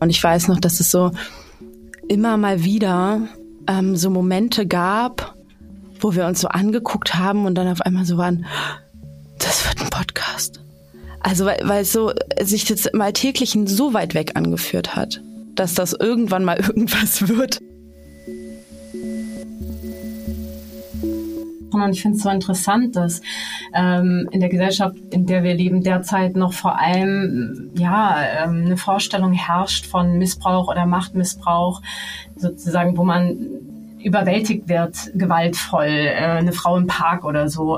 Und ich weiß noch, dass es so immer mal wieder so Momente gab, wo wir uns so angeguckt haben und dann auf einmal so waren, das wird ein Podcast. Also weil es so sich jetzt im Alltäglichen so weit weg angeführt hat, dass das irgendwann mal irgendwas wird. Und ich finde es so interessant, dass in der Gesellschaft, in der wir leben, derzeit noch vor allem eine Vorstellung herrscht von Missbrauch oder Machtmissbrauch, sozusagen, wo man überwältigt wird, gewaltvoll, eine Frau im Park oder so.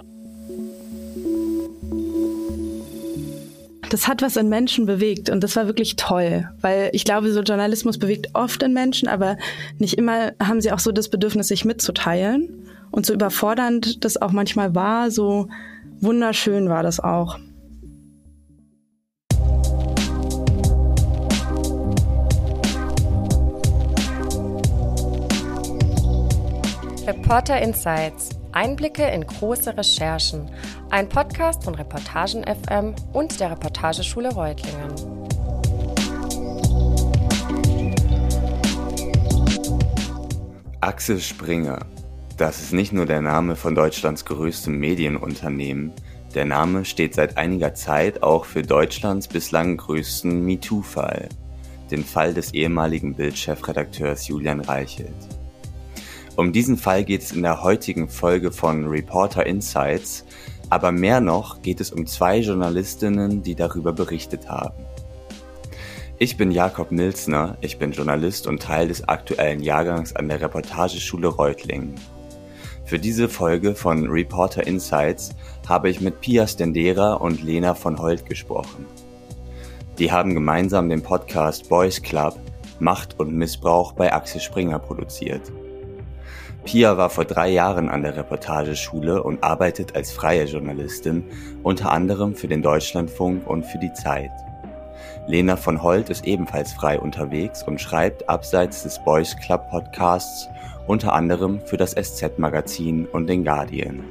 Das hat was in Menschen bewegt und das war wirklich toll, weil ich glaube, so Journalismus bewegt oft in Menschen, aber nicht immer haben sie auch so das Bedürfnis, sich mitzuteilen. Und so überfordernd das auch manchmal war, so wunderschön war das auch. Reporter Insights. Einblicke in große Recherchen. Ein Podcast von Reportagen FM und der Reportageschule Reutlingen. Axel Springer. Das ist nicht nur der Name von Deutschlands größtem Medienunternehmen. Der Name steht seit einiger Zeit auch für Deutschlands bislang größten MeToo-Fall. Den Fall des ehemaligen Bild-Chefredakteurs Julian Reichelt. Um diesen Fall geht es in der heutigen Folge von Reporter Insights, aber mehr noch geht es um 2 Journalistinnen, die darüber berichtet haben. Ich bin Jakob Milzner, ich bin Journalist und Teil des aktuellen Jahrgangs an der Reportageschule Reutlingen. Für diese Folge von Reporter Insights habe ich mit Pia Stendera und Lena von Holt gesprochen. Die haben gemeinsam den Podcast Boys Club Macht und Missbrauch bei Axel Springer produziert. Pia war vor 3 Jahren an der Reportageschule und arbeitet als freie Journalistin, unter anderem für den Deutschlandfunk und für die Zeit. Lena von Holt ist ebenfalls frei unterwegs und schreibt abseits des Boys Club Podcasts unter anderem für das SZ-Magazin und den Guardian.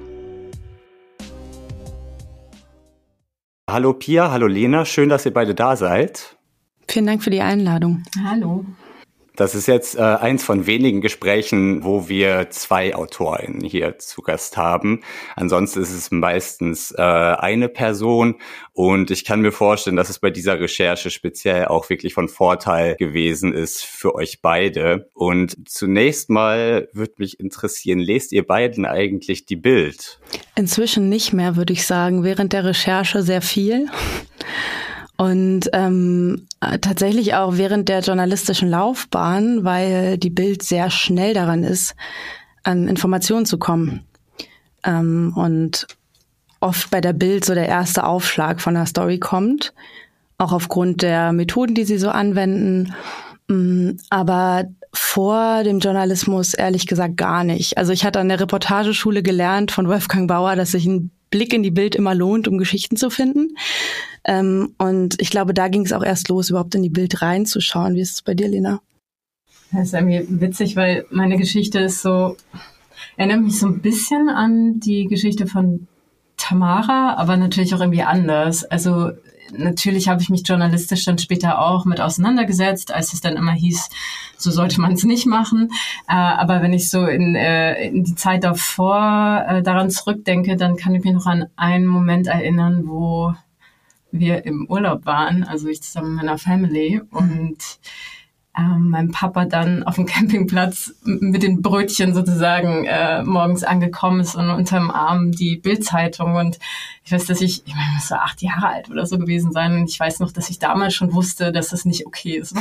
Hallo Pia, hallo Lena, schön, dass ihr beide da seid. Vielen Dank für die Einladung. Hallo. Das ist jetzt eins von wenigen Gesprächen, wo wir 2 AutorInnen hier zu Gast haben. Ansonsten ist es meistens eine Person und ich kann mir vorstellen, dass es bei dieser Recherche speziell auch wirklich von Vorteil gewesen ist für euch beide. Und zunächst mal würde mich interessieren, lest ihr beiden eigentlich die Bild? Inzwischen nicht mehr, würde ich sagen. Während der Recherche sehr viel. Und tatsächlich auch während der journalistischen Laufbahn, weil die Bild sehr schnell daran ist, an Informationen zu kommen. Und oft bei der Bild so der erste Aufschlag von der Story kommt, auch aufgrund der Methoden, die sie so anwenden. Aber vor dem Journalismus ehrlich gesagt gar nicht. Also ich hatte an der Reportageschule gelernt von Wolfgang Bauer, dass sich ein Blick in die Bild immer lohnt, um Geschichten zu finden. Und ich glaube, da ging es auch erst los, überhaupt in die Bild reinzuschauen. Wie ist es bei dir, Lena? Das ist irgendwie witzig, weil meine Geschichte ist so, erinnert mich so ein bisschen an die Geschichte von Tamara, aber natürlich auch irgendwie anders. Also natürlich habe ich mich journalistisch dann später auch mit auseinandergesetzt, als es dann immer hieß, so sollte man es nicht machen. Aber wenn ich so in die Zeit davor daran zurückdenke, dann kann ich mich noch an einen Moment erinnern, wo wir im Urlaub waren, also ich zusammen mit meiner Family und mein Papa dann auf dem Campingplatz mit den Brötchen sozusagen morgens angekommen ist und unterm Arm die Bild-Zeitung. Und ich weiß, dass ich meine, ich muss so 8 Jahre alt oder so gewesen sein. Und ich weiß noch, dass ich damals schon wusste, dass das nicht okay ist.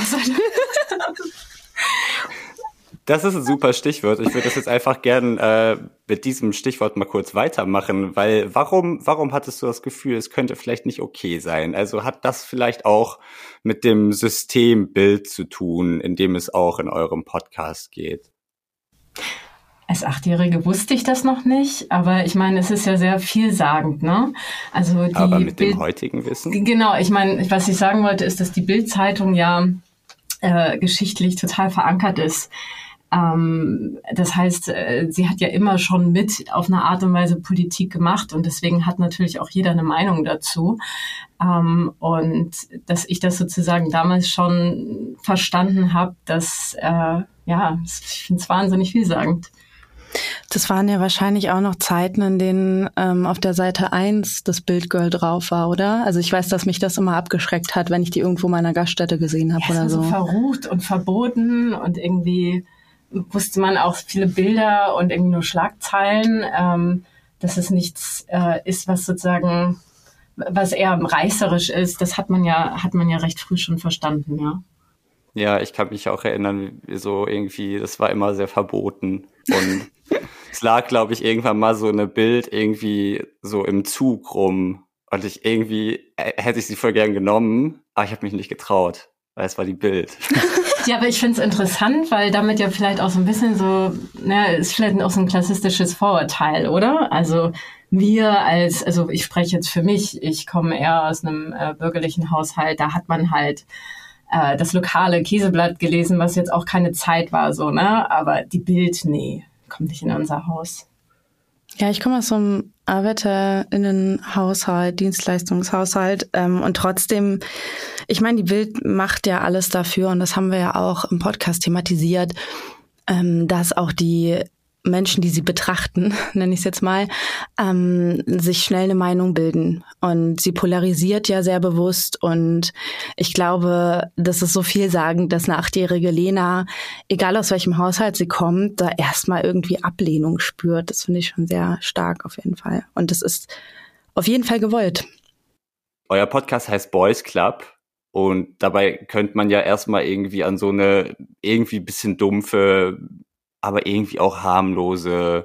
Das ist ein super Stichwort. Ich würde das jetzt einfach gern mit diesem Stichwort mal kurz weitermachen, weil warum hattest du das Gefühl, es könnte vielleicht nicht okay sein? Also hat das vielleicht auch mit dem Systembild zu tun, in dem es auch in eurem Podcast geht? Als 8-Jährige wusste ich das noch nicht, aber ich meine, es ist ja sehr vielsagend, ne? Also aber mit dem heutigen Wissen? Genau, ich meine, was ich sagen wollte, ist, dass die Bild-Zeitung ja geschichtlich total verankert ist. Das heißt, sie hat ja immer schon mit auf eine Art und Weise Politik gemacht und deswegen hat natürlich auch jeder eine Meinung dazu. Und dass ich das sozusagen damals schon verstanden habe, ich finde es wahnsinnig vielsagend. Das waren ja wahrscheinlich auch noch Zeiten, in denen auf der Seite 1 das Bildgirl drauf war, oder? Also ich weiß, dass mich das immer abgeschreckt hat, wenn ich die irgendwo in meiner Gaststätte gesehen habe oder so. So verrucht und verboten und irgendwie wusste man auch viele Bilder und irgendwie nur Schlagzeilen, dass es nichts ist, was sozusagen, was eher reißerisch ist. Das hat man ja recht früh schon verstanden, ja. Ja, ich kann mich auch erinnern, so irgendwie, das war immer sehr verboten. Und es lag, glaube ich, irgendwann mal so eine Bild irgendwie so im Zug rum. Und hätte ich sie voll gern genommen, aber ich habe mich nicht getraut, weil es war die Bild. Ja, aber ich finde es interessant, weil damit ja vielleicht auch so ein bisschen so, ist vielleicht auch so ein klassistisches Vorurteil, oder? Also also ich spreche jetzt für mich, ich komme eher aus einem bürgerlichen Haushalt, da hat man halt das lokale Käseblatt gelesen, was jetzt auch keine Zeit war, so, ne? Aber die Bild, nee, kommt nicht in unser Haus. Ja, ich komme aus so einem ArbeiterInnenhaushalt, Dienstleistungshaushalt und trotzdem, ich meine, die Bild macht ja alles dafür und das haben wir ja auch im Podcast thematisiert, dass auch die Menschen, die sie betrachten, nenne ich es jetzt mal, sich schnell eine Meinung bilden. Und sie polarisiert ja sehr bewusst. Und ich glaube, das ist so vielsagend, dass eine 8-jährige Lena, egal aus welchem Haushalt sie kommt, da erstmal irgendwie Ablehnung spürt. Das finde ich schon sehr stark auf jeden Fall. Und das ist auf jeden Fall gewollt. Euer Podcast heißt Boys Club. Und dabei könnte man ja erstmal irgendwie an so eine irgendwie bisschen dumpfe, aber irgendwie auch harmlose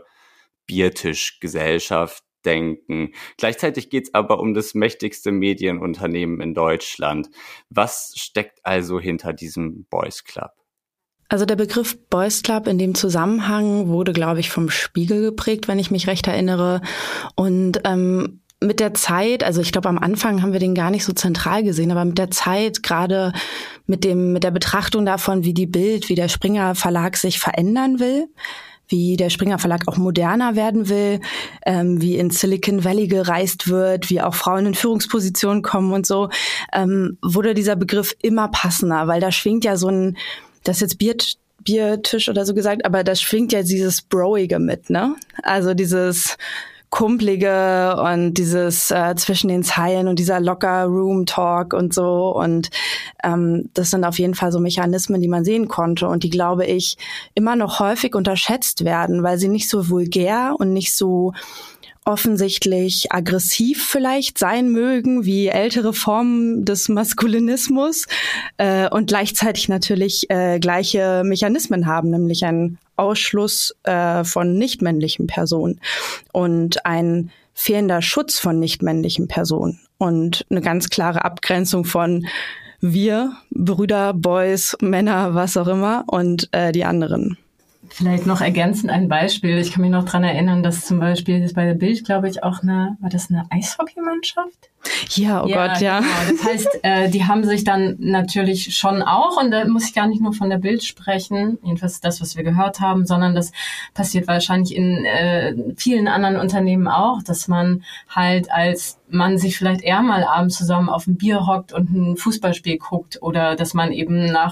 Biertischgesellschaft denken. Gleichzeitig geht es aber um das mächtigste Medienunternehmen in Deutschland. Was steckt also hinter diesem Boys Club? Also der Begriff Boys Club in dem Zusammenhang wurde, glaube ich, vom Spiegel geprägt, wenn ich mich recht erinnere. Und mit der Zeit, also ich glaube, am Anfang haben wir den gar nicht so zentral gesehen, aber mit der Zeit, gerade mit der Betrachtung davon, wie die Bild, wie der Springer Verlag sich verändern will, wie der Springer Verlag auch moderner werden will, wie in Silicon Valley gereist wird, wie auch Frauen in Führungspositionen kommen und so, wurde dieser Begriff immer passender, weil da schwingt ja so ein, das ist jetzt Biertisch oder so gesagt, aber da schwingt ja dieses Broige mit, ne? Also dieses Kumplige und dieses zwischen den Zeilen und dieser Locker-Room-Talk und so. Und das sind auf jeden Fall so Mechanismen, die man sehen konnte und die, glaube ich, immer noch häufig unterschätzt werden, weil sie nicht so vulgär und nicht so offensichtlich aggressiv vielleicht sein mögen wie ältere Formen des Maskulinismus und gleichzeitig natürlich gleiche Mechanismen haben, nämlich einen Ausschluss von nichtmännlichen Personen und ein fehlender Schutz von nichtmännlichen Personen und eine ganz klare Abgrenzung von wir, Brüder, Boys, Männer, was auch immer und die anderen. Vielleicht noch ergänzend ein Beispiel. Ich kann mich noch dran erinnern, dass zum Beispiel bei der Bild, glaube ich, auch war das eine Eishockeymannschaft? Ja, oh Gott, ja. Genau. Das heißt, die haben sich dann natürlich schon auch, und da muss ich gar nicht nur von der Bild sprechen, jedenfalls das, was wir gehört haben, sondern das passiert wahrscheinlich in vielen anderen Unternehmen auch, dass man halt als man sich vielleicht eher mal abends zusammen auf ein Bier hockt und ein Fußballspiel guckt oder dass man eben nach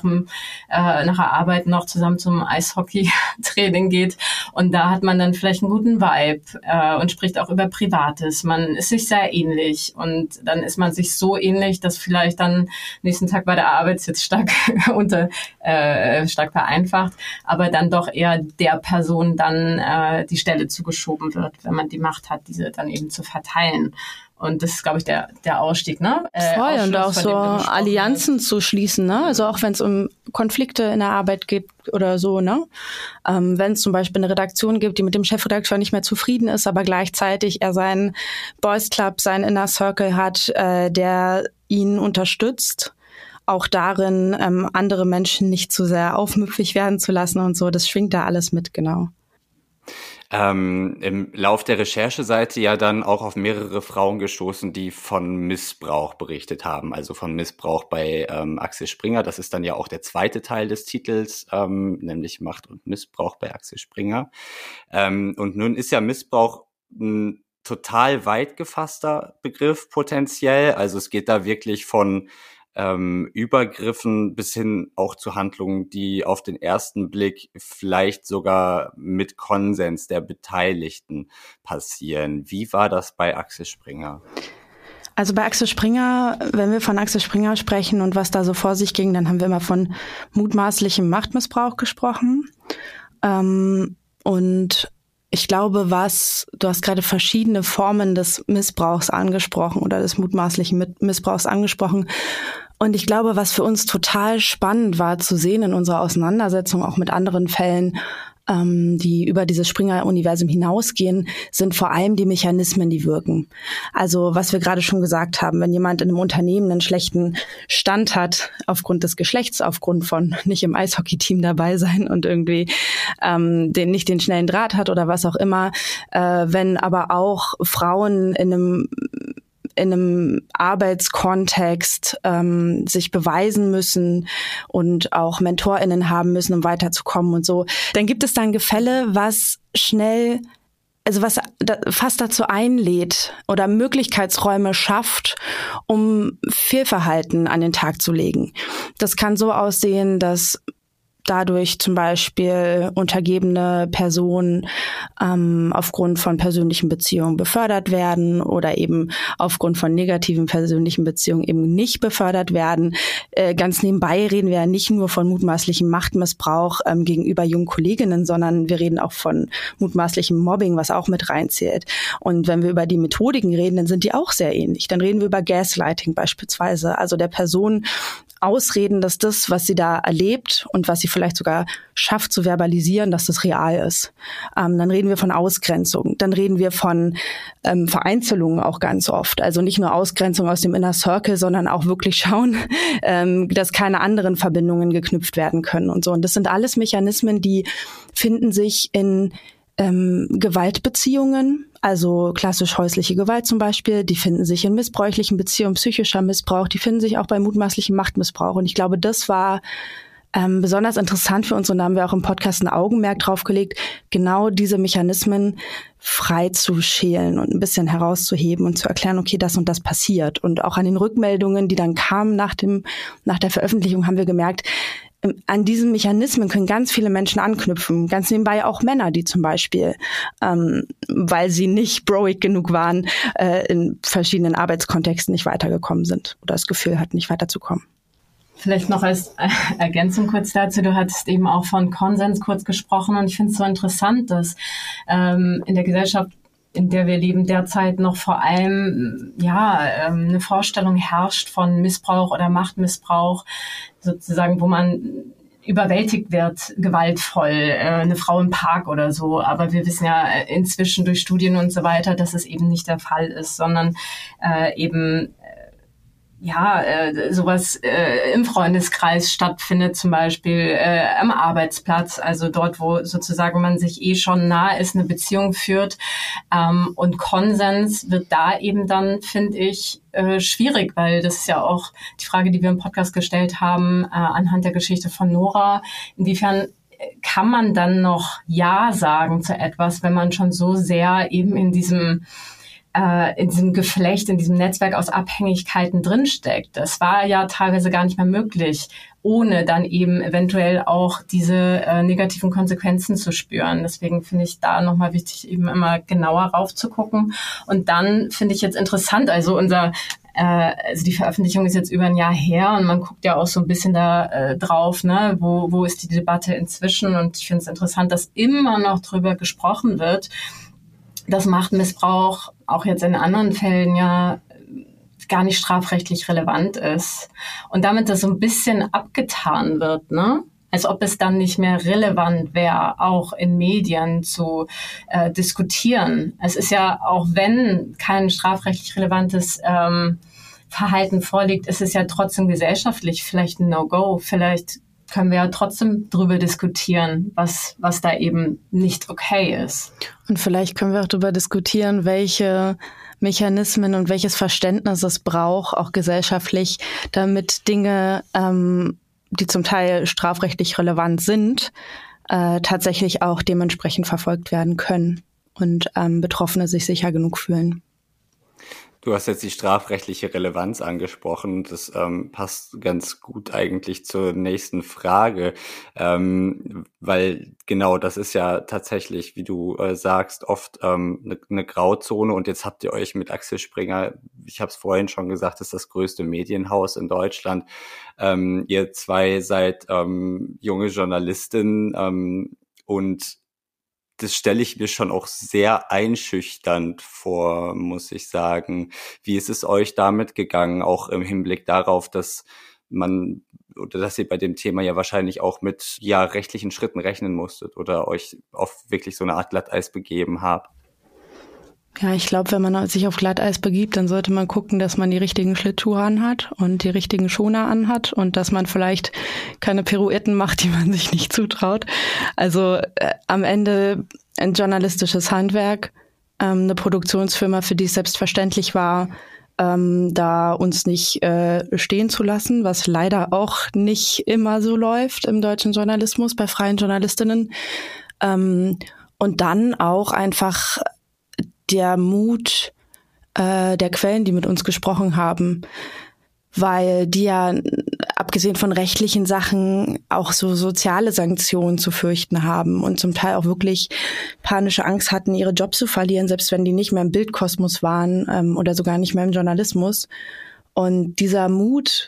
der Arbeit noch zusammen zum Eishockey-Training geht und da hat man dann vielleicht einen guten Vibe und spricht auch über Privates. Man ist sich sehr ähnlich und dann ist man sich so ähnlich, dass vielleicht dann nächsten Tag bei der Arbeit jetzt stark vereinfacht, aber dann doch eher der Person dann die Stelle zugeschoben wird, wenn man die Macht hat, diese dann eben zu verteilen. Und das ist, glaube ich, der Ausstieg, ne? Voll, und auch so Allianzen zu schließen, ne? Also auch wenn es um Konflikte in der Arbeit geht oder so, ne? Wenn es zum Beispiel eine Redaktion gibt, die mit dem Chefredakteur nicht mehr zufrieden ist, aber gleichzeitig er seinen Boys Club, seinen Inner Circle hat, der ihn unterstützt, auch darin, andere Menschen nicht zu sehr aufmüpfig werden zu lassen und so. Das schwingt da alles mit, genau. Im Lauf der Recherche seid ihr ja dann auch auf mehrere Frauen gestoßen, die von Missbrauch berichtet haben, also von Missbrauch bei Axel Springer. Das ist dann ja auch der zweite Teil des Titels, nämlich Macht und Missbrauch bei Axel Springer. Und nun ist ja Missbrauch ein total weit gefasster Begriff potenziell. Also es geht da wirklich von Übergriffen bis hin auch zu Handlungen, die auf den ersten Blick vielleicht sogar mit Konsens der Beteiligten passieren. Wie war das bei Axel Springer? Also bei Axel Springer, wenn wir von Axel Springer sprechen und was da so vor sich ging, dann haben wir immer von mutmaßlichem Machtmissbrauch gesprochen. Und ich glaube, du hast gerade verschiedene Formen des Missbrauchs angesprochen oder des mutmaßlichen Missbrauchs angesprochen. Und ich glaube, was für uns total spannend war zu sehen in unserer Auseinandersetzung auch mit anderen Fällen, die über dieses Springer-Universum hinausgehen, sind vor allem die Mechanismen, die wirken. Also was wir gerade schon gesagt haben, wenn jemand in einem Unternehmen einen schlechten Stand hat, aufgrund des Geschlechts, aufgrund von nicht im Eishockey-Team dabei sein und irgendwie nicht den schnellen Draht hat oder was auch immer, wenn aber auch Frauen in einem Arbeitskontext sich beweisen müssen und auch MentorInnen haben müssen, um weiterzukommen und so. Dann gibt es dann Gefälle, was fast dazu einlädt oder Möglichkeitsräume schafft, um Fehlverhalten an den Tag zu legen. Das kann so aussehen, dass dadurch zum Beispiel untergebene Personen aufgrund von persönlichen Beziehungen befördert werden oder eben aufgrund von negativen persönlichen Beziehungen eben nicht befördert werden. Ganz nebenbei reden wir ja nicht nur von mutmaßlichem Machtmissbrauch gegenüber jungen Kolleginnen, sondern wir reden auch von mutmaßlichem Mobbing, was auch mit reinzählt. Und wenn wir über die Methodiken reden, dann sind die auch sehr ähnlich. Dann reden wir über Gaslighting beispielsweise, also der Person ausreden, dass das, was sie da erlebt und was sie vielleicht sogar schafft zu verbalisieren, dass das real ist. Dann reden wir von Ausgrenzung. Dann reden wir von Vereinzelungen auch ganz oft. Also nicht nur Ausgrenzung aus dem Inner Circle, sondern auch wirklich schauen, dass keine anderen Verbindungen geknüpft werden können und so. Und das sind alles Mechanismen, die finden sich in Gewaltbeziehungen, also klassisch häusliche Gewalt zum Beispiel, die finden sich in missbräuchlichen Beziehungen, psychischer Missbrauch, die finden sich auch bei mutmaßlichem Machtmissbrauch. Und ich glaube, das war besonders interessant für uns und da haben wir auch im Podcast ein Augenmerk drauf gelegt, genau diese Mechanismen frei zu schälen und ein bisschen herauszuheben und zu erklären, okay, das und das passiert. Und auch an den Rückmeldungen, die dann kamen nach der Veröffentlichung, haben wir gemerkt, an diesen Mechanismen können ganz viele Menschen anknüpfen. Ganz nebenbei auch Männer, die zum Beispiel, weil sie nicht broig genug waren, in verschiedenen Arbeitskontexten nicht weitergekommen sind oder das Gefühl hatten, nicht weiterzukommen. Vielleicht noch als Ergänzung kurz dazu, du hattest eben auch von Konsens kurz gesprochen und ich finde es so interessant, dass in der Gesellschaft, in der wir leben, derzeit noch vor allem eine Vorstellung herrscht von Missbrauch oder Machtmissbrauch, sozusagen, wo man überwältigt wird, gewaltvoll, eine Frau im Park oder so. Aber wir wissen ja inzwischen durch Studien und so weiter, dass es eben nicht der Fall ist, sondern sowas im Freundeskreis stattfindet, zum Beispiel am Arbeitsplatz, also dort, wo sozusagen man sich schon nah ist, eine Beziehung führt. Und Konsens wird da eben dann, finde ich, schwierig, weil das ist ja auch die Frage, die wir im Podcast gestellt haben, anhand der Geschichte von Nora. Inwiefern kann man dann noch Ja sagen zu etwas, wenn man schon so sehr eben in diesem Geflecht, in diesem Netzwerk aus Abhängigkeiten drinsteckt. Das war ja teilweise gar nicht mehr möglich, ohne dann eben eventuell auch diese negativen Konsequenzen zu spüren. Deswegen finde ich da nochmal wichtig, eben immer genauer raufzugucken. Und dann finde ich jetzt interessant, also die Veröffentlichung ist jetzt über ein Jahr her und man guckt ja auch so ein bisschen da drauf, ne, wo ist die Debatte inzwischen? Und ich finde es interessant, dass immer noch drüber gesprochen wird, dass Machtmissbrauch auch jetzt in anderen Fällen ja gar nicht strafrechtlich relevant ist. Und damit das so ein bisschen abgetan wird, ne? Als ob es dann nicht mehr relevant wäre, auch in Medien zu diskutieren. Es ist ja, auch wenn kein strafrechtlich relevantes Verhalten vorliegt, ist es ja trotzdem gesellschaftlich vielleicht ein No-Go. Vielleicht können wir ja trotzdem drüber diskutieren, was da eben nicht okay ist. Und vielleicht können wir auch darüber diskutieren, welche Mechanismen und welches Verständnis es braucht, auch gesellschaftlich, damit Dinge, die zum Teil strafrechtlich relevant sind, tatsächlich auch dementsprechend verfolgt werden können und Betroffene sich sicher genug fühlen. Du hast jetzt die strafrechtliche Relevanz angesprochen. Das passt ganz gut eigentlich zur nächsten Frage, weil genau das ist ja tatsächlich, wie du sagst, oft eine Grauzone. Und jetzt habt ihr euch mit Axel Springer, ich habe es vorhin schon gesagt, ist das größte Medienhaus in Deutschland. Ihr zwei seid junge Journalistinnen und das stelle ich mir schon auch sehr einschüchternd vor, muss ich sagen. Wie ist es euch damit gegangen, auch im Hinblick darauf, dass ihr bei dem Thema ja wahrscheinlich auch mit rechtlichen Schritten rechnen musstet oder euch auf wirklich so eine Art Glatteis begeben habt? Ja, ich glaube, wenn man sich auf Glatteis begibt, dann sollte man gucken, dass man die richtigen Schlittschuhe anhat und die richtigen Schoner anhat und dass man vielleicht keine Pirouetten macht, die man sich nicht zutraut. Also am Ende ein journalistisches Handwerk, eine Produktionsfirma, für die es selbstverständlich war, da uns nicht stehen zu lassen, was leider auch nicht immer so läuft im deutschen Journalismus bei freien Journalistinnen. Und dann auch einfach der Mut der Quellen, die mit uns gesprochen haben, weil die ja abgesehen von rechtlichen Sachen auch so soziale Sanktionen zu fürchten haben und zum Teil auch wirklich panische Angst hatten, ihre Jobs zu verlieren, selbst wenn die nicht mehr im Bildkosmos waren oder sogar nicht mehr im Journalismus. Und dieser Mut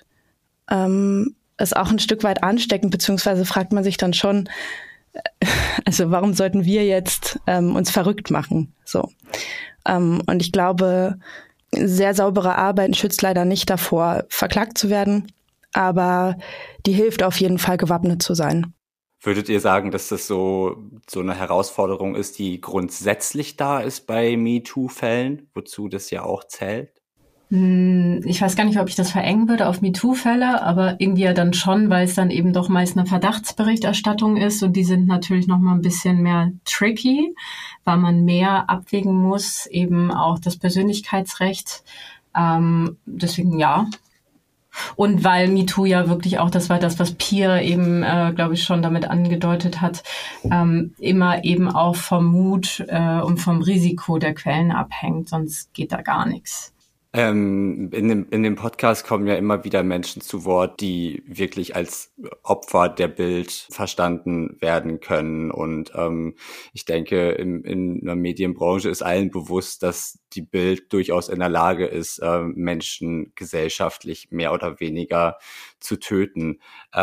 ist auch ein Stück weit ansteckend, beziehungsweise fragt man sich dann schon, also warum sollten wir jetzt uns verrückt machen? So. Und ich glaube, sehr saubere Arbeit schützt leider nicht davor, verklagt zu werden, aber die hilft auf jeden Fall, gewappnet zu sein. Würdet ihr sagen, dass das so eine Herausforderung ist, die grundsätzlich da ist bei MeToo-Fällen, wozu das ja auch zählt? Ich weiß gar nicht, ob ich das verengen würde auf MeToo-Fälle, aber irgendwie ja dann schon, weil es dann eben doch meist eine Verdachtsberichterstattung ist und die sind natürlich noch mal ein bisschen mehr tricky, weil man mehr abwägen muss, eben auch das Persönlichkeitsrecht. Deswegen ja. Und weil MeToo ja wirklich auch, das war das, was Pia eben, glaube ich, schon damit angedeutet hat, immer eben auch vom Mut und vom Risiko der Quellen abhängt, sonst geht da gar nichts. In dem Podcast kommen ja immer wieder Menschen zu Wort, die wirklich als Opfer der Bild verstanden werden können. Und ich denke, in der Medienbranche ist allen bewusst, dass die Bild durchaus in der Lage ist, Menschen gesellschaftlich mehr oder weniger zu töten.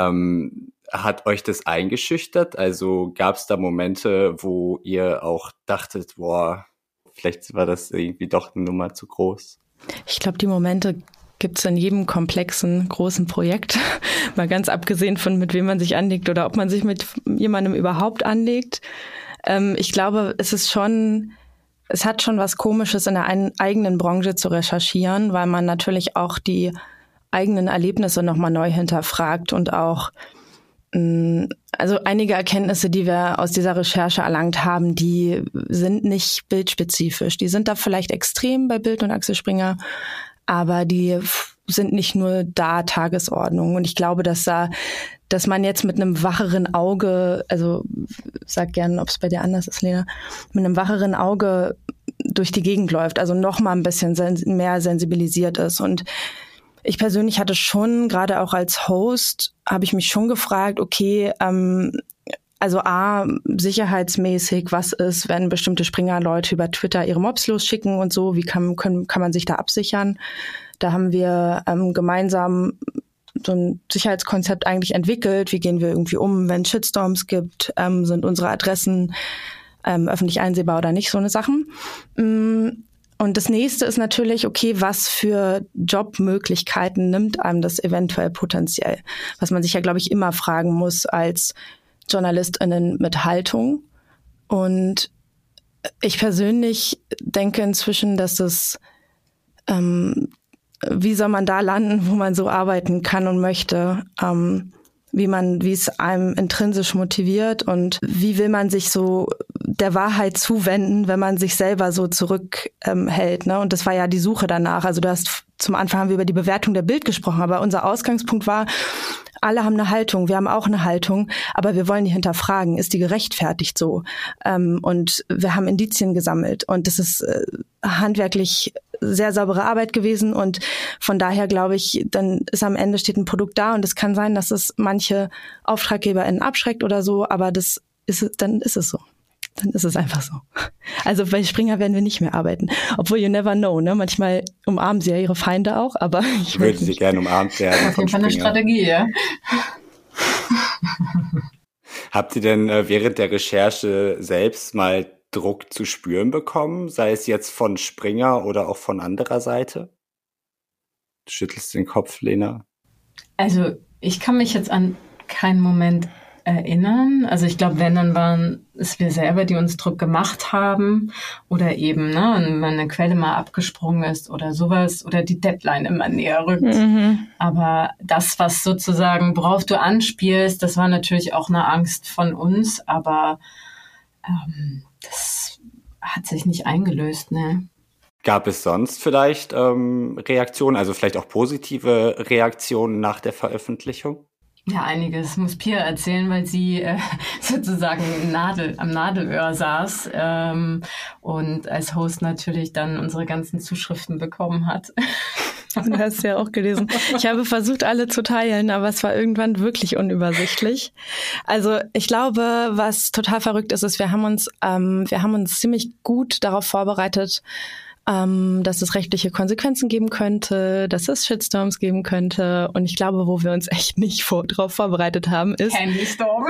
Hat euch das eingeschüchtert? Also gab es da Momente, wo ihr auch dachtet, boah, vielleicht war das irgendwie doch eine Nummer zu groß? Ich glaube, die Momente gibt es in jedem komplexen, großen Projekt. Mal ganz abgesehen von, mit wem man sich anlegt oder ob man sich mit jemandem überhaupt anlegt. Ich glaube, es hat schon was Komisches in der eigenen Branche zu recherchieren, weil man natürlich auch die eigenen Erlebnisse nochmal neu hinterfragt und auch also einige Erkenntnisse, die wir aus dieser Recherche erlangt haben, die sind nicht bildspezifisch. Die sind da vielleicht extrem bei Bild und Axel Springer, aber die sind nicht nur da Tagesordnung. Und ich glaube, dass man jetzt mit einem wacheren Auge, also sag gerne, ob es bei dir anders ist, Lena, mit einem wacheren Auge durch die Gegend läuft, also noch mal ein bisschen mehr sensibilisiert ist. Und ich persönlich hatte schon, gerade auch als Host, habe ich mich schon gefragt, okay, also sicherheitsmäßig, was ist, wenn bestimmte Springer-Leute über Twitter ihre Mobs losschicken und so, wie kann man sich da absichern? Da haben wir gemeinsam so ein Sicherheitskonzept eigentlich entwickelt. Wie gehen wir irgendwie um, wenn es Shitstorms gibt? Sind unsere Adressen öffentlich einsehbar oder nicht? So eine Sachen. Und das nächste ist natürlich, okay, was für Jobmöglichkeiten nimmt einem das eventuell potenziell? Was man sich ja, glaube ich, immer fragen muss als JournalistInnen mit Haltung. Und ich persönlich denke inzwischen, dass es, wie soll man da landen, wo man so arbeiten kann und möchte, wie es einem intrinsisch motiviert und wie will man sich so der Wahrheit zuwenden, wenn man sich selber so zurückhält, ne? Und das war ja die Suche danach. Also du hast zum Anfang haben wir über die Bewertung der Bild gesprochen, aber unser Ausgangspunkt war, alle haben eine Haltung, wir haben auch eine Haltung, aber wir wollen die hinterfragen, ist die gerechtfertigt so? Und wir haben Indizien gesammelt und das ist handwerklich sehr saubere Arbeit gewesen und von daher glaube ich, dann ist am Ende steht ein Produkt da und es kann sein, dass es manche AuftraggeberInnen abschreckt oder so, aber dann ist es so. Dann ist es einfach so. Also bei Springer werden wir nicht mehr arbeiten. Obwohl you never know, ne? Manchmal umarmen sie ja ihre Feinde auch, aber ich würde sie gerne umarmt werden. Auf jeden Fall eine Strategie, ja. Habt ihr denn während der Recherche selbst mal Druck zu spüren bekommen? Sei es jetzt von Springer oder auch von anderer Seite? Du schüttelst den Kopf, Lena. Also ich kann mich jetzt an keinen Moment erinnern. Also ich glaube, wenn, dann waren es wir selber, die uns Druck gemacht haben oder eben, ne, wenn eine Quelle mal abgesprungen ist oder sowas oder die Deadline immer näher rückt. Mhm. Aber das, was sozusagen, worauf du anspielst, das war natürlich auch eine Angst von uns, aber das hat sich nicht eingelöst, ne. Gab es sonst vielleicht Reaktionen, also vielleicht auch positive Reaktionen nach der Veröffentlichung? Ja, einiges muss Pia erzählen, weil sie sozusagen am Nadelöhr saß und als Host natürlich dann unsere ganzen Zuschriften bekommen hat. Du hast ja auch gelesen. Ich habe versucht, alle zu teilen, aber es war irgendwann wirklich unübersichtlich. Also ich glaube, was total verrückt ist, wir haben uns ziemlich gut darauf vorbereitet, dass es rechtliche Konsequenzen geben könnte, dass es Shitstorms geben könnte. Und ich glaube, wo wir uns echt nicht darauf vorbereitet haben, ist Candy Storm.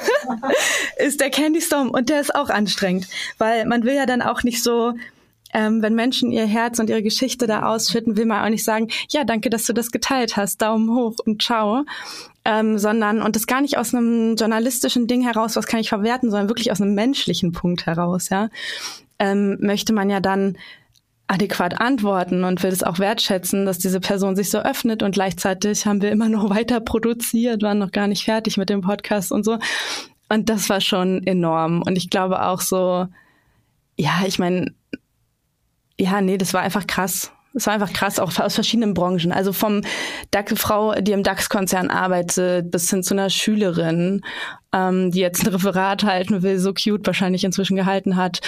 ist der Candy Storm. Und der ist auch anstrengend, weil man will ja dann auch nicht so, wenn Menschen ihr Herz und ihre Geschichte da ausschütten, will man auch nicht sagen, ja, danke, dass du das geteilt hast, Daumen hoch und ciao. Sondern, und das gar nicht aus einem journalistischen Ding heraus, was kann ich verwerten, sondern wirklich aus einem menschlichen Punkt heraus, ja, möchte man ja dann adäquat antworten und will es auch wertschätzen, dass diese Person sich so öffnet und gleichzeitig haben wir immer noch weiter produziert, waren noch gar nicht fertig mit dem Podcast und so. Und das war schon enorm. Und ich glaube auch so, ja, ich meine, ja, nee, das war einfach krass. Es war einfach krass, auch aus verschiedenen Branchen. Also vom Frau, die im DAX-Konzern arbeitet, bis hin zu einer Schülerin, die jetzt ein Referat halten will, so cute wahrscheinlich inzwischen gehalten hat.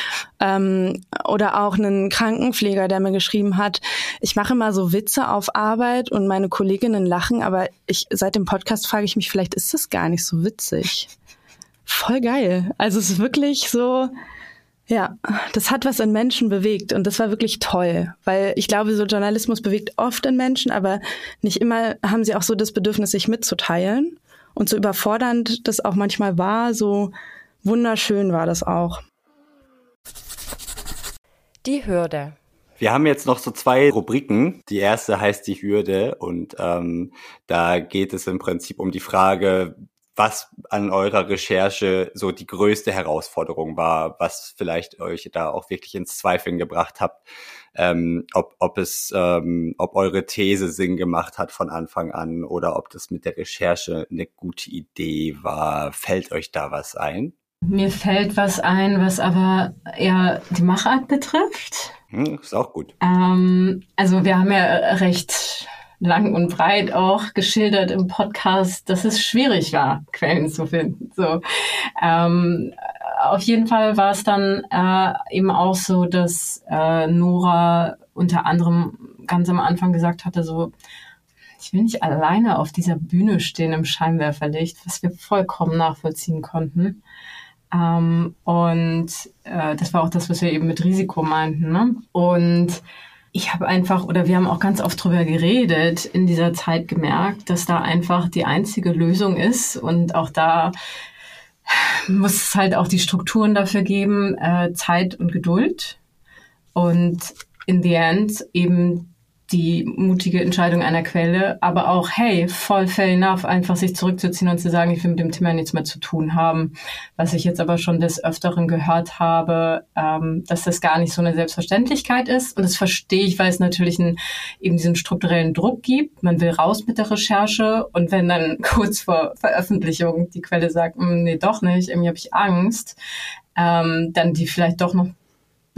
Oder auch einen Krankenpfleger, der mir geschrieben hat, ich mache immer so Witze auf Arbeit und meine Kolleginnen lachen, aber seit dem Podcast frage ich mich, vielleicht ist das gar nicht so witzig. Voll geil. Also es ist wirklich so... Ja, das hat was in Menschen bewegt und das war wirklich toll, weil ich glaube, so Journalismus bewegt oft in Menschen, aber nicht immer haben sie auch so das Bedürfnis, sich mitzuteilen und so überfordernd das auch manchmal war, so wunderschön war das auch. Die Hürde. Wir haben jetzt noch so 2 Rubriken. Die erste heißt die Hürde und da geht es im Prinzip um die Frage, was an eurer Recherche so die größte Herausforderung war, was vielleicht euch da auch wirklich ins Zweifeln gebracht habt, ob eure These Sinn gemacht hat von Anfang an oder ob das mit der Recherche eine gute Idee war. Fällt euch da was ein? Mir fällt was ein, was aber eher die Machart betrifft. Ist auch gut. Also wir haben ja recht lang und breit auch geschildert im Podcast, dass es schwierig war, Quellen zu finden. So, auf jeden Fall war es dann eben auch so, dass Nora unter anderem ganz am Anfang gesagt hatte, so, ich will nicht alleine auf dieser Bühne stehen im Scheinwerferlicht, was wir vollkommen nachvollziehen konnten. Und das war auch das, was wir eben mit Risiko meinten, ne? Und ich habe einfach, oder wir haben auch ganz oft drüber geredet, in dieser Zeit gemerkt, dass da einfach die einzige Lösung ist und auch da muss es halt auch die Strukturen dafür geben, Zeit und Geduld und in the end eben die mutige Entscheidung einer Quelle, aber auch, hey, voll fair enough, einfach sich zurückzuziehen und zu sagen, ich will mit dem Thema nichts mehr zu tun haben. Was ich jetzt aber schon des Öfteren gehört habe, dass das gar nicht so eine Selbstverständlichkeit ist. Und das verstehe ich, weil es natürlich eben diesen strukturellen Druck gibt. Man will raus mit der Recherche und wenn dann kurz vor Veröffentlichung die Quelle sagt, nee, doch nicht, irgendwie habe ich Angst, dann die vielleicht doch noch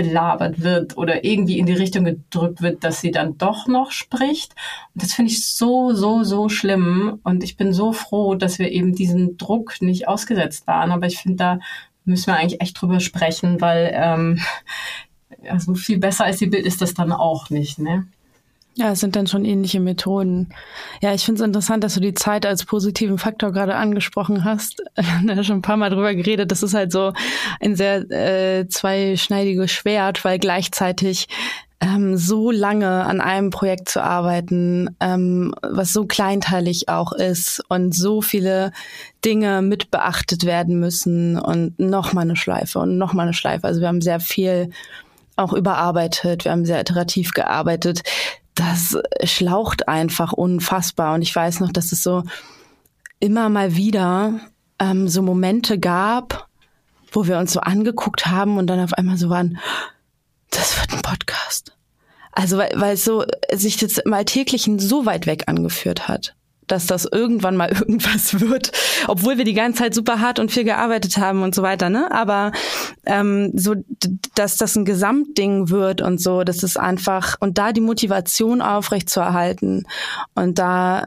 belabert wird oder irgendwie in die Richtung gedrückt wird, dass sie dann doch noch spricht. Und das finde ich so schlimm. Und ich bin so froh, dass wir eben diesen Druck nicht ausgesetzt waren. Aber ich finde, da müssen wir eigentlich echt drüber sprechen, weil also viel besser als die Bild ist das dann auch nicht, ne? Ja, es sind dann schon ähnliche Methoden. Ja, ich finde es interessant, dass du die Zeit als positiven Faktor gerade angesprochen hast. Wir haben da schon ein paar Mal drüber geredet. Das ist halt so ein sehr zweischneidiges Schwert, weil gleichzeitig so lange an einem Projekt zu arbeiten, was so kleinteilig auch ist und so viele Dinge mit beachtet werden müssen und nochmal eine Schleife und nochmal eine Schleife. Also wir haben sehr viel auch überarbeitet, wir haben sehr iterativ gearbeitet. Das schlaucht einfach unfassbar. Und ich weiß noch, dass es so immer mal wieder so Momente gab, wo wir uns so angeguckt haben und dann auf einmal so waren, das wird ein Podcast. Also weil es so sich das im Alltäglichen so weit weg angeführt hat, dass das irgendwann mal irgendwas wird, obwohl wir die ganze Zeit super hart und viel gearbeitet haben und so weiter, ne? Aber so, dass das ein Gesamtding wird und so, das ist einfach, und da die Motivation aufrechtzuerhalten und da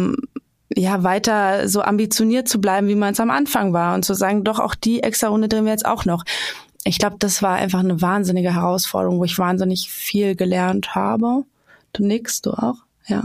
weiter so ambitioniert zu bleiben, wie man es am Anfang war und zu sagen, doch, auch die extra Runde drehen wir jetzt auch noch. Ich glaube, das war einfach eine wahnsinnige Herausforderung, wo ich wahnsinnig viel gelernt habe. Du nickst, du auch? Ja.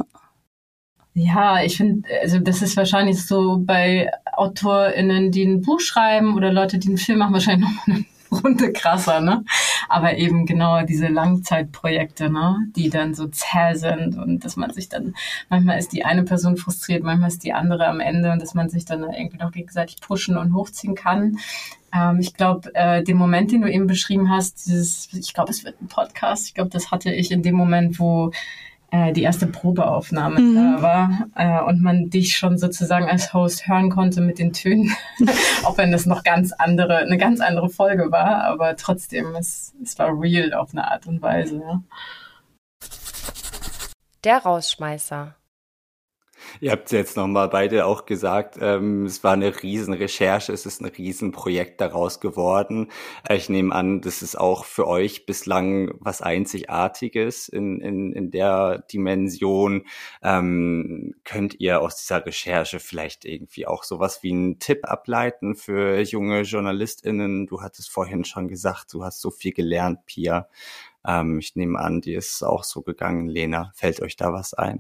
Ja, ich finde, also das ist wahrscheinlich so bei AutorInnen, die ein Buch schreiben oder Leute, die einen Film machen, wahrscheinlich noch eine Runde krasser, ne? Aber eben genau diese Langzeitprojekte, ne? Die dann so zäh sind und dass man sich dann, manchmal ist die eine Person frustriert, manchmal ist die andere am Ende und dass man sich dann irgendwie noch gegenseitig pushen und hochziehen kann. Ich glaube, den Moment, den du eben beschrieben hast, ich glaube, es wird ein Podcast, ich glaube, das hatte ich in dem Moment, wo die erste Probeaufnahme da war und man dich schon sozusagen als Host hören konnte mit den Tönen, auch wenn das noch eine ganz andere Folge war, aber trotzdem, es war real auf eine Art und Weise. Ja. Der Rausschmeißer. Ihr habt jetzt nochmal beide auch gesagt, es war eine Riesenrecherche, es ist ein Riesenprojekt daraus geworden. Ich nehme an, das ist auch für euch bislang was Einzigartiges in der Dimension. Könnt ihr aus dieser Recherche vielleicht irgendwie auch sowas wie einen Tipp ableiten für junge JournalistInnen? Du hattest vorhin schon gesagt, du hast so viel gelernt, Pia. Ich nehme an, dir ist es auch so gegangen. Lena, fällt euch da was ein?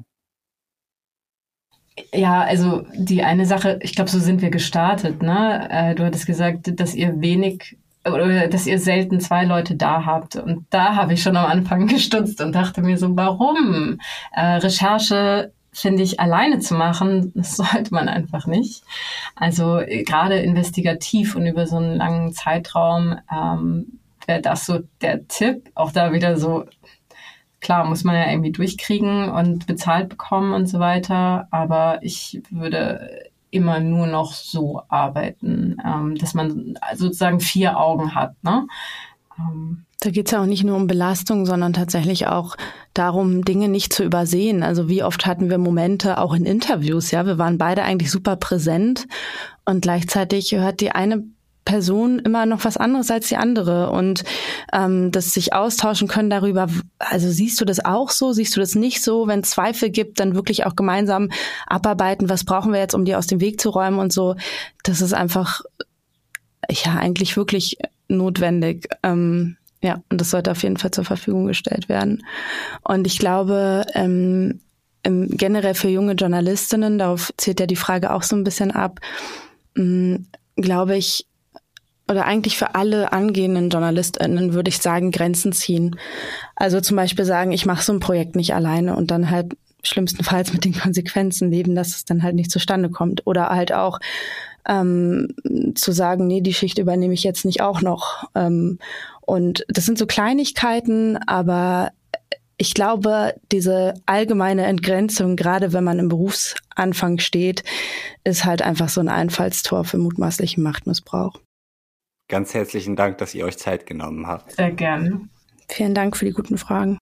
Ja, also die eine Sache, ich glaube, so sind wir gestartet, ne? Du hattest gesagt, dass ihr dass ihr selten 2 Leute da habt. Und da habe ich schon am Anfang gestutzt und dachte mir so, warum? Recherche, finde ich, alleine zu machen, das sollte man einfach nicht. Also gerade investigativ und über so einen langen Zeitraum wäre das so der Tipp. Auch da wieder so, klar, muss man ja irgendwie durchkriegen und bezahlt bekommen und so weiter. Aber ich würde immer nur noch so arbeiten, dass man sozusagen 4 Augen hat, ne? Da geht's ja auch nicht nur um Belastung, sondern tatsächlich auch darum, Dinge nicht zu übersehen. Also wie oft hatten wir Momente, auch in Interviews, ja, wir waren beide eigentlich super präsent und gleichzeitig hört die eine Person immer noch was anderes als die andere und dass sich austauschen können darüber, also siehst du das auch so, siehst du das nicht so, wenn es Zweifel gibt, dann wirklich auch gemeinsam abarbeiten, was brauchen wir jetzt, um die aus dem Weg zu räumen und so, das ist einfach ja eigentlich wirklich notwendig, ja, und das sollte auf jeden Fall zur Verfügung gestellt werden und ich glaube, generell für junge Journalistinnen, darauf zielt ja die Frage auch so ein bisschen ab, glaube ich, oder eigentlich für alle angehenden JournalistInnen würde ich sagen, Grenzen ziehen. Also zum Beispiel sagen, ich mache so ein Projekt nicht alleine und dann halt schlimmstenfalls mit den Konsequenzen leben, dass es dann halt nicht zustande kommt. Oder halt auch zu sagen, nee, die Schicht übernehme ich jetzt nicht auch noch. Und das sind so Kleinigkeiten, aber ich glaube, diese allgemeine Entgrenzung, gerade wenn man im Berufsanfang steht, ist halt einfach so ein Einfallstor für mutmaßlichen Machtmissbrauch. Ganz herzlichen Dank, dass ihr euch Zeit genommen habt. Sehr gerne. Vielen Dank für die guten Fragen.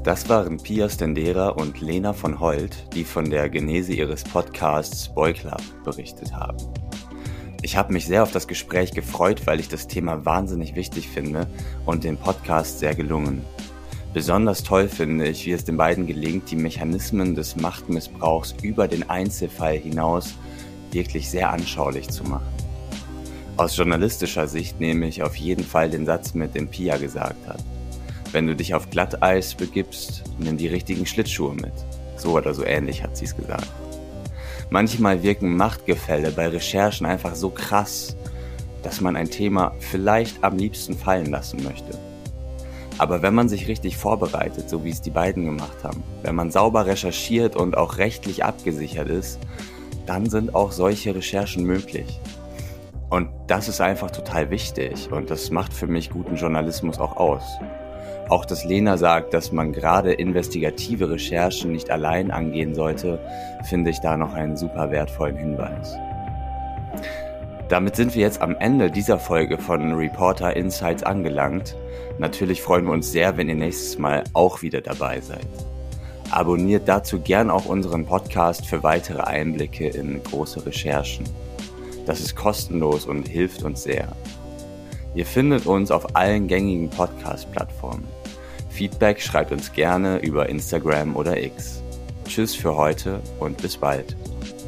Das waren Pia Stendera und Lena von Holt, die von der Genese ihres Podcasts Boy Club berichtet haben. Ich habe mich sehr auf das Gespräch gefreut, weil ich das Thema wahnsinnig wichtig finde und den Podcast sehr gelungen. Besonders toll finde ich, wie es den beiden gelingt, die Mechanismen des Machtmissbrauchs über den Einzelfall hinaus wirklich sehr anschaulich zu machen. Aus journalistischer Sicht nehme ich auf jeden Fall den Satz mit, den Pia gesagt hat. Wenn du dich auf Glatteis begibst, nimm die richtigen Schlittschuhe mit. So oder so ähnlich hat sie es gesagt. Manchmal wirken Machtgefälle bei Recherchen einfach so krass, dass man ein Thema vielleicht am liebsten fallen lassen möchte. Aber wenn man sich richtig vorbereitet, so wie es die beiden gemacht haben, wenn man sauber recherchiert und auch rechtlich abgesichert ist, dann sind auch solche Recherchen möglich. Und das ist einfach total wichtig und das macht für mich guten Journalismus auch aus. Auch dass Lena sagt, dass man gerade investigative Recherchen nicht allein angehen sollte, finde ich da noch einen super wertvollen Hinweis. Damit sind wir jetzt am Ende dieser Folge von Reporter Insights angelangt. Natürlich freuen wir uns sehr, wenn ihr nächstes Mal auch wieder dabei seid. Abonniert dazu gern auch unseren Podcast für weitere Einblicke in große Recherchen. Das ist kostenlos und hilft uns sehr. Ihr findet uns auf allen gängigen Podcast-Plattformen. Feedback schreibt uns gerne über Instagram oder X. Tschüss für heute und bis bald.